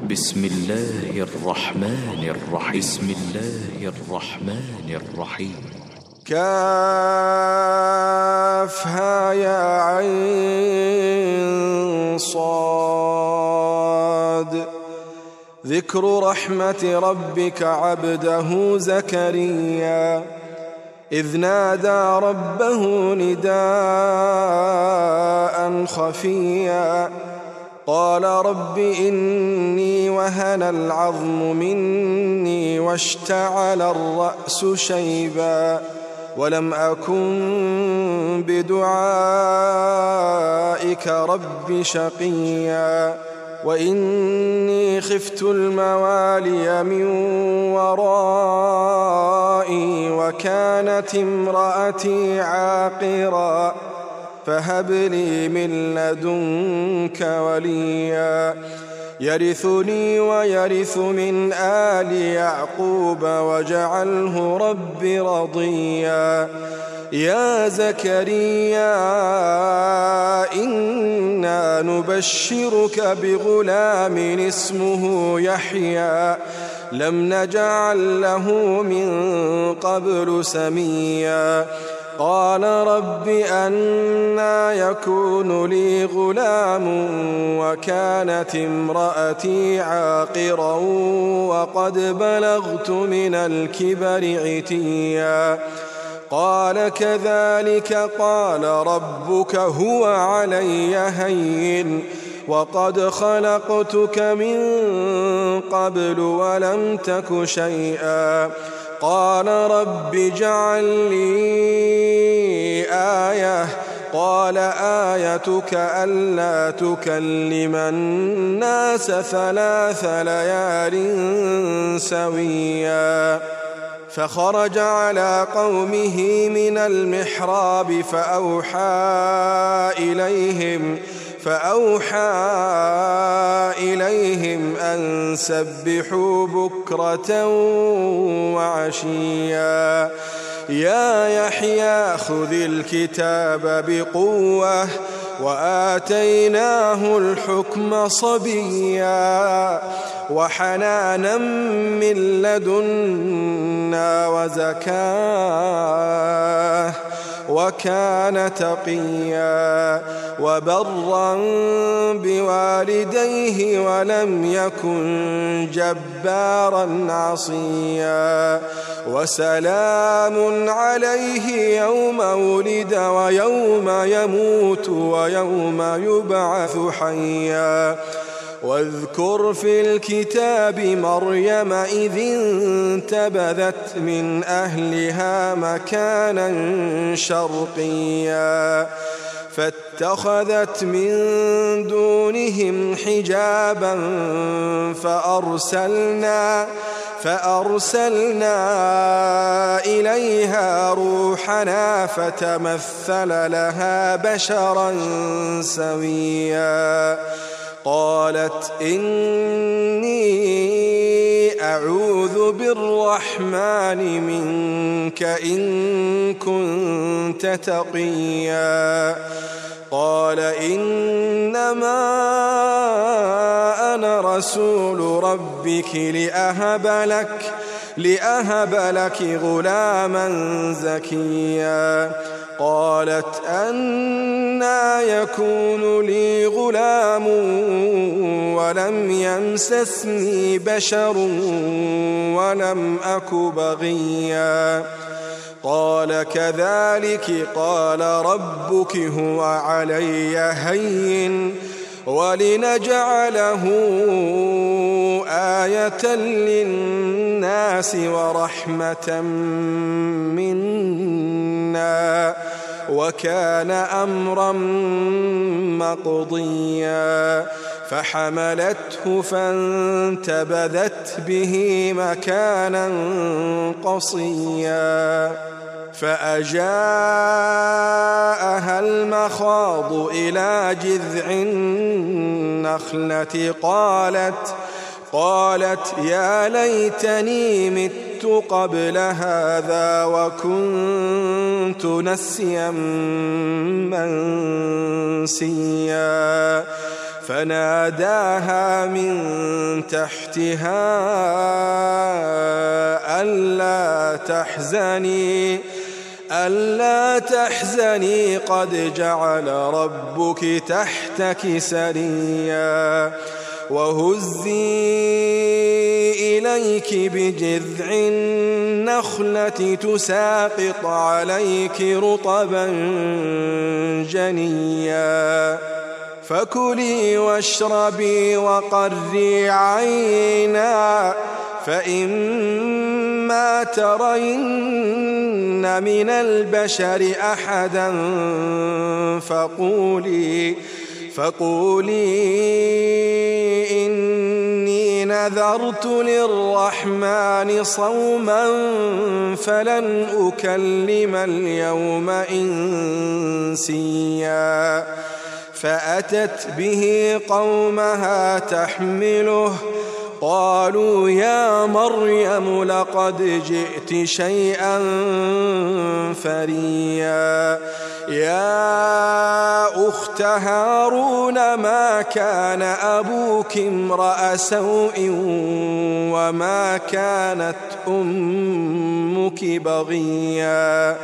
بسم الله الرحمن الرحيم كافها يا عين صاد. ذكر رحمة ربك عبده زكريا إذ نادى ربه نداء خفيا قال رب إني وهن العظم مني واشتعل الرأس شيبا ولم أكن بدعائك رب شقيا وإني خفت الموالي من ورائي وكانت امرأتي عاقرا فهب لي من لدنك وليا يرثني ويرث من آل يعقوب واجعله رب رضيا يا زكريا إنا نبشرك بغلام اسمه يحيى لم نجعل له من قبل سميا قال رب أنى يكون لي غلام وكانت امرأتي عاقرا وقد بلغت من الكبر عتيا قال كذلك قال ربك هو علي هين وقد خلقتك من قبل ولم تك شيئا قال رب اجعل لي آية قال آيتك ألا تكلم الناس 3 ليال سويا فخرج على قومه من المحراب فأوحى إليهم أن سبحوا بكرة وعشيا يا يحيى خذ الكتاب بقوة وآتيناه الحكم صبيا وحنانا من لدنا وزكاة وكان تقيا وبرا بوالديه ولم يكن جبارا عصيا وسلام عليه يوم ولد ويوم يموت ويوم يبعث حيا واذكر في الكتاب مريم إذ انتبذت من أهلها مكانا شرقيا فاتخذت من دونهم حجابا فأرسلنا إليها روحنا فتمثل لها بشرا سويا قالت إني أعوذ بالرحمن منك إن كنت تقيا قال إنما أنا رسول ربك لأهب لك غلاما زكيا قالت أنى يكون لي غلام ولم يمسسني بشر ولم أك بغيا قال كذلك قال ربك هو علي هين ولنجعله آية للناس ورحمة منا وكان أمرا مقضيا فحملته فانتبذت به مكانا قصيا فأجاءها المخاض إلى جذع النخلة قالت يا ليتني مت قبل هذا وكنت نسيا منسيا فناداها من تحتها ألا تحزني قد جعل ربك تحتك سريا وهزي إليك بجذع النخلة تساقط عليك رطبا جنيا فكلي واشربي وقري عينا فإما ترين من البشر أحدا فقولي إني نذرت للرحمن صوما فلن أكلم اليوم إنسيا فأتت به قومها تحمله قالوا يا مريم لقد جئت شيئا فريا يا أخت هارون ما كان أبوك امرأ سوء وما كانت أمك بغيا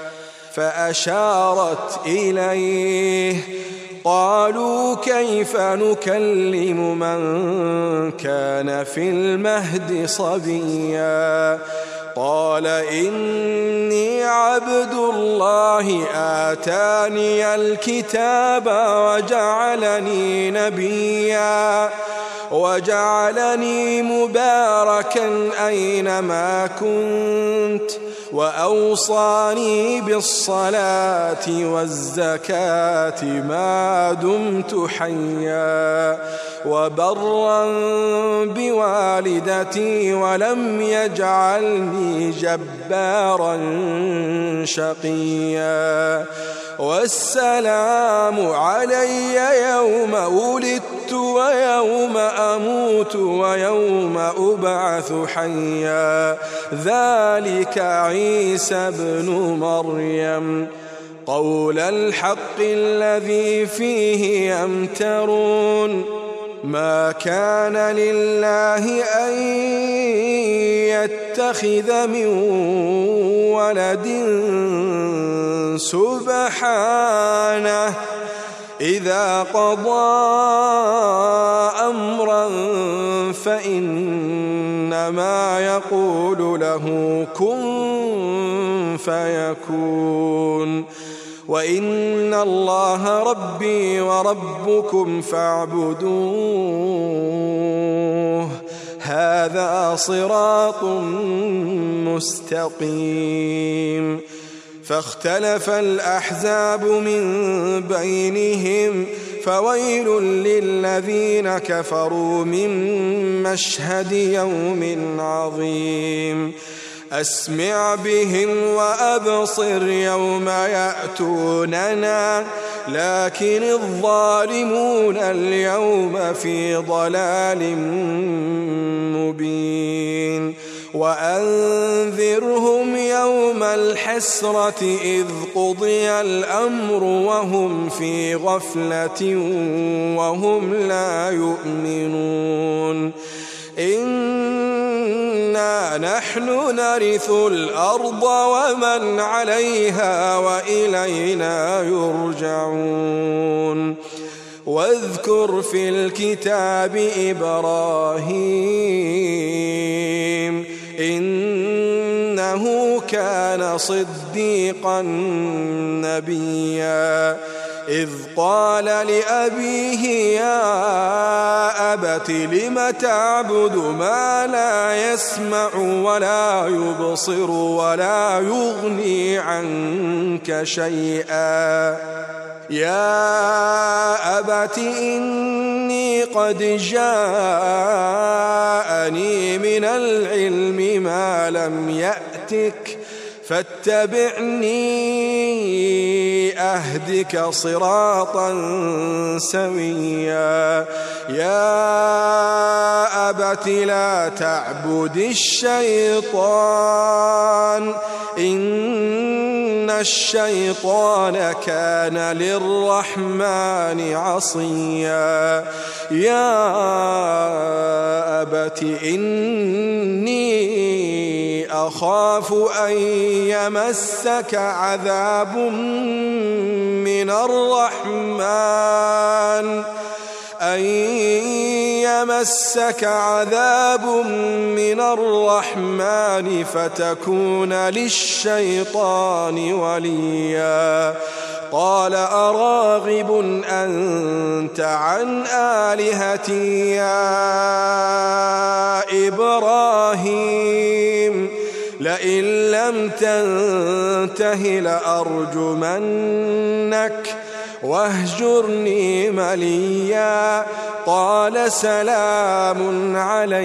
فأشارت إليه قالوا كيف نكلم من كان في المهد صبيا قال إني عبد الله آتاني الكتاب وجعلني نبيا وجعلني مباركا أينما كنت وأوصاني بالصلاة والزكاة ما دمت حيا وبرا بوالدتي ولم يجعلني جبارا شقيا والسلام علي يوم ولدت ويوم أموت ويوم أبعث حيا ذلك عيسى ابن مريم قول الحق الذي فيه يمترون ما كان لله أن يتخذ من ولد سبحانه إذا قضى أمرا فإنما يقول له كن فيكون وإن الله ربي وربكم فاعبدوه هذا صراط مستقيم فاختلف الأحزاب من بينهم فويل للذين كفروا من مشهد يوم عظيم أسمع بهم وأبصر يوم يأتوننا لكن الظالمون اليوم في ضلال مبين وأنذرهم يوم الحسرة إذ قضي الأمر وهم في غفلة وهم لا يؤمنون إنا نحن نرث الأرض ومن عليها وإلينا يرجعون واذكر في الكتاب إبراهيم إنه كان صديقا نبيا إذ قال لأبيه يا أبت لم تعبد ما لا يسمع ولا يبصر ولا يغني عنك شيئا يا أبت إني قد جاءني من العلم ما لم يأتك فاتبعني أهدك صراطا سويا يا أبت الصلاة لا تعبد الشيطان إن الشيطان كان للرحمن عصيا يا أبت إني أخاف أن يمسك عذاب من الرحمن فتكون للشيطان وليا قال أراغب أنت عن آلهتي يا إبراهيم لئن لم تنته لأرجمنك واهجرني مليا قال سلام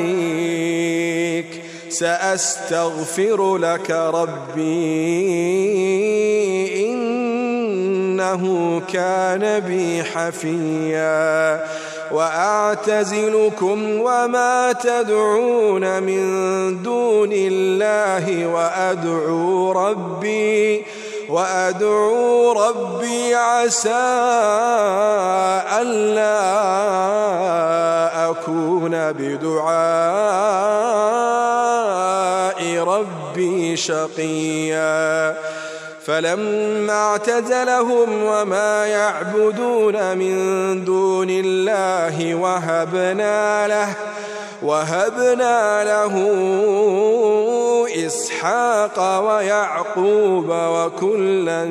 عليك سأستغفر لك ربي إنه كان بي حفيا وأعتزلكم وما تدعون من دون الله وأدعو ربي عسى ألا أكون بدعاء ربي شقيا فلما اعتزلهم وما يعبدون من دون الله وهبنا له إسحاق ويعقوب وكلا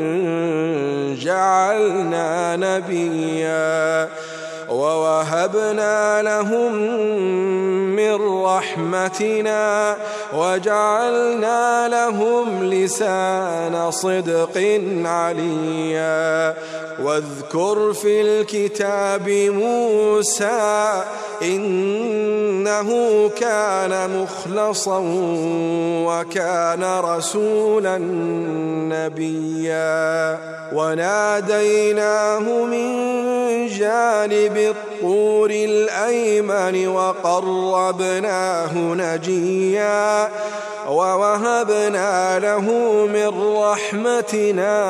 جعلنا نبيا ووهبنا لهم من رحمتنا وجعلنا لهم لسان صدق عليا واذكر في الكتاب موسى إنه كان مخلصا وكان رسولا نبيا وناديناه من جانب الطور الأيمن وقربناه نجيا ووهبنا له من رحمتنا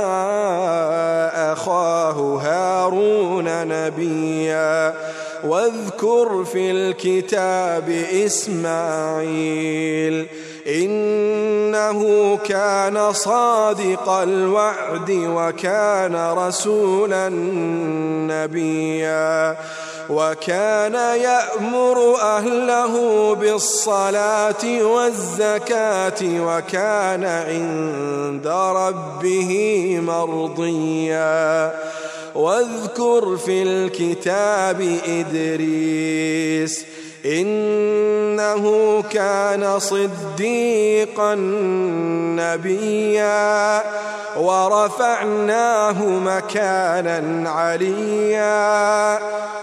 أخاه هارون نبيا واذكر في الكتاب إسماعيل إنه كان صادق الوعد وكان رسولا نبيا وكان يأمر أهله بالصلاة والزكاة وكان عند ربه مرضيا واذكر في الكتاب إدريس إنه كان صديقا نبيا ورفعناه مكانا عليا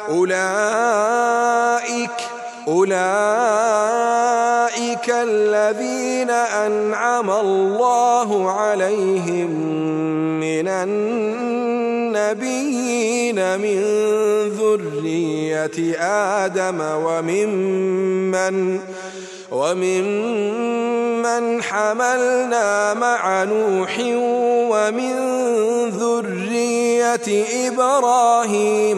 أولئك الذين أنعم الله عليهم من النبيين من ذرية آدم وممن حملنا مع نوح ومن ذرية إبراهيم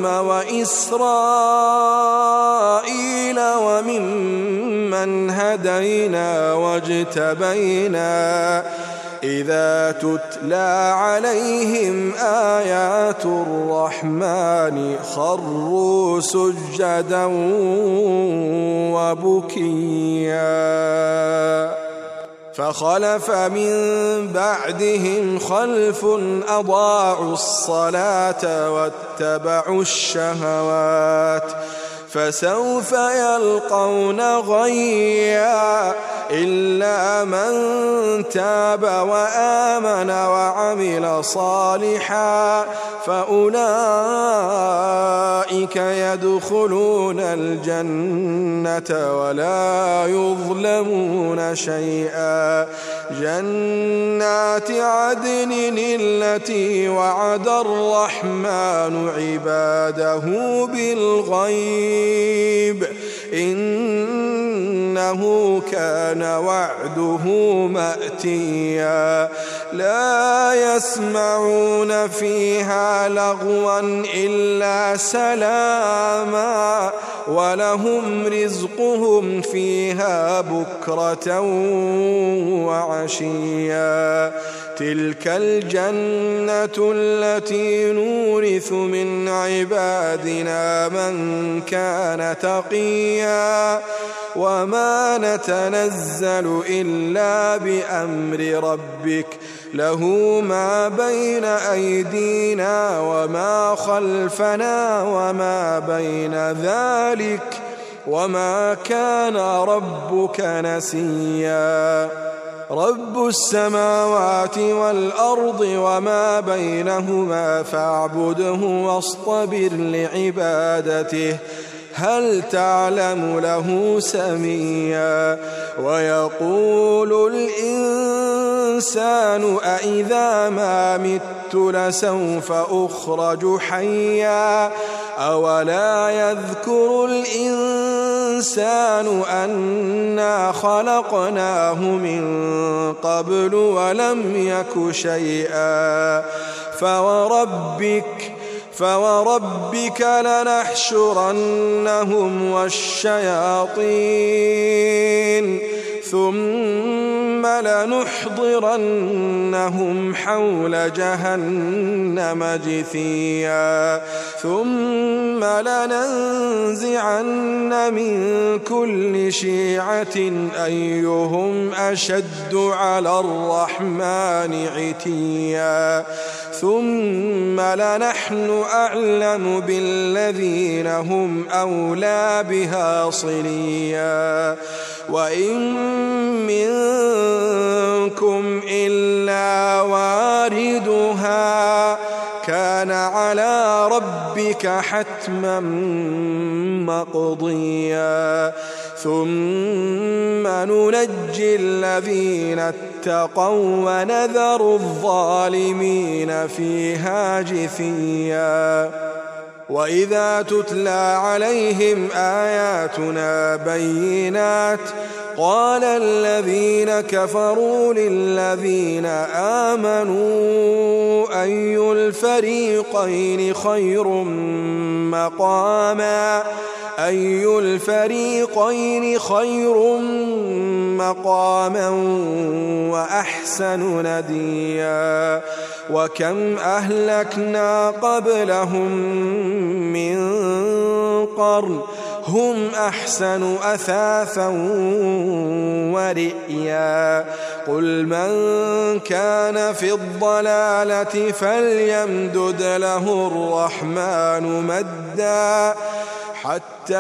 وإسرائيل وممن هدينا واجتبينا إذا تتلى عليهم آيات الرحمن خروا سجدا وبكيا فخلف من بعدهم خلف أضاعوا الصلاة واتبعوا الشهوات فسوف يلقون غيا إلا من تاب وآمن وعمل صالحا فأولئك يدخلون الجنة ولا يظلمون شيئا جنات عدن التي وعد الرحمن عباده بالغيب إنه كان وعده مأتيا لا يسمعون فيها لغوا إلا سلاما ولهم رزقهم فيها بكرة وعشيا تلك الجنة التي نورث من عبادنا من كان تقيا وما نتنزل إلا بأمر ربك له ما بين أيدينا وما خلفنا وما بين ذلك وما كان ربك نسيا رب السماوات والأرض وما بينهما فاعبده واصطبر لعبادته هل تعلم له سميا ويقول الإنسان أإذا ما مت لسوف أخرج حيا أولا يذكر الإنسان أنا خلقناه من قبل ولم يك شيئا فوربك لنحشرنهم والشياطين ثم لنحضرنهم حول جهنم جثيا ثم لننزعن من كل شيعة أيهم أشد على الرحمن عتيا ثم لنحن أعلم بالذين هم أولى بها صليا وإن منكم إلا واردها كان على ربك حتما مقضيا ثم ننجي الذين اتقوا ونذر الظالمين فيها جثيا وإذا تتلى عليهم آياتنا بينات قال الذين كفروا للذين آمنوا أي الفريقين خير مقاما وأحسن نديا وكم أهلكنا قبلهم من قرن هم أحسن أثاثا ورئيا قل من كان في الضلالة فليمدد له الرحمن مدا حتى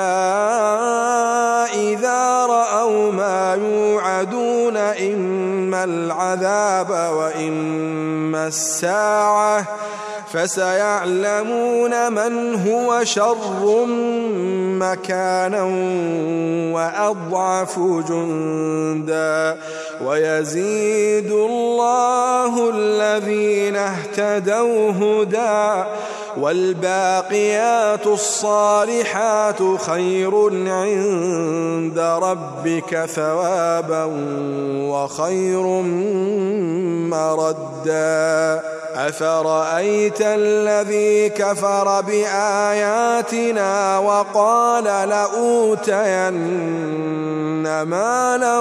إذا رأوا ما يوعدون إما العذاب وإما الساعة فسيعلمون من هو شر مكانا وأضعف جندا ويزيد الله الذين اهتدوا هدى والباقيات الصالحات خير عند ربك ثوابا وخير مردا أفرأيت الذي كفر بآياتنا وقال لأوتين مالا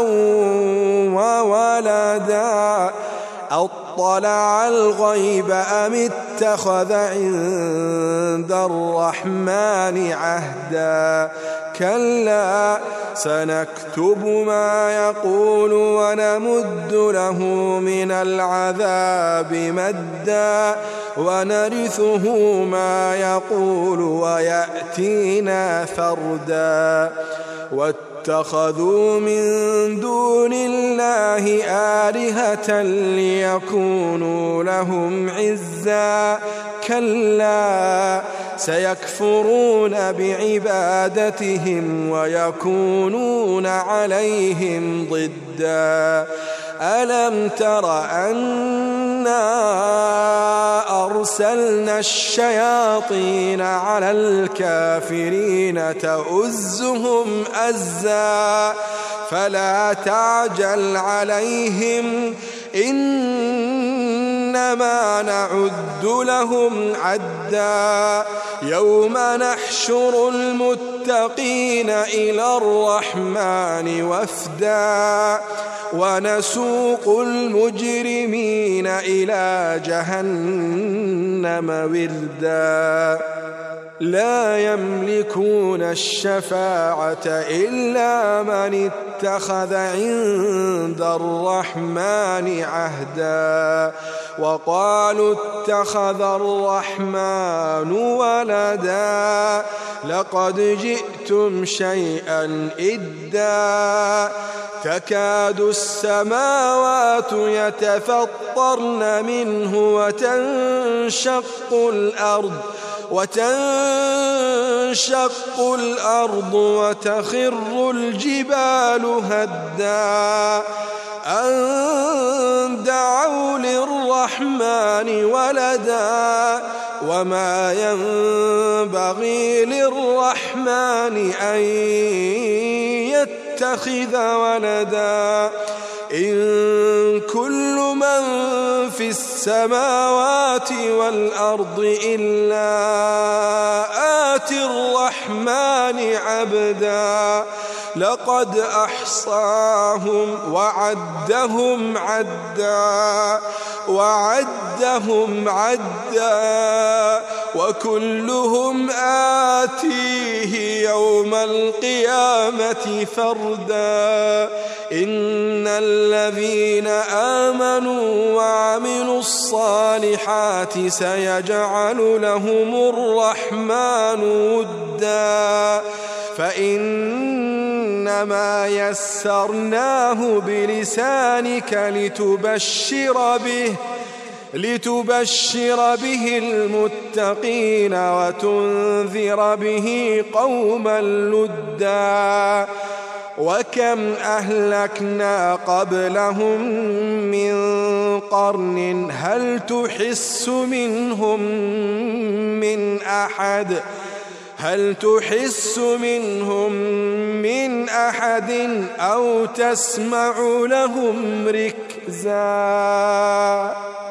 وولدا أطلع الغيب أم اتخذ عند الرحمن عهدا كلا سنكتب ما يقول ونمد له من العذاب مدا ونرثه ما يقول ويأتينا فردا واتخذوا من دون الله آلهة ليكونوا لهم عزا كلا سيكفرون بعبادتهم ويكونون عليهم ضدا ألم تر أنا أرسلنا الشياطين على الكافرين تؤزهم أزا فلا تعجل عليهم إنما نعد لهم عدا يوم نحشر المتقين إلى الرحمن وفدا ونسوق المجرمين إلى جهنم وردا لا يملكون الشفاعة إلا من اتخذ عند الرحمن عهدا وقالوا اتخذ الرحمن ولدا لقد جئتم شيئا إدا تكاد السماوات يتفطرن منه وتنشق الأرض وتخر الجبال هدا أن دعوا للرحمن ولدا وما ينبغي للرحمن أن يتخذ ولدا إن كل من في السماوات والأرض إلا آتي الرحمن عبدا لقد أحصاهم وعدهم عدا وكلهم آتيه يوم القيامة فردا إن الذين آمنوا وعملوا الصالحات سيجعل لهم الرحمن ودا فإنما يسرناه بلسانك لتبشر به المتقين وتنذر به قوما لدا وكم أهلكنا قبلهم من قرن هل تحس منهم من أحد أو تسمع لهم ركزا.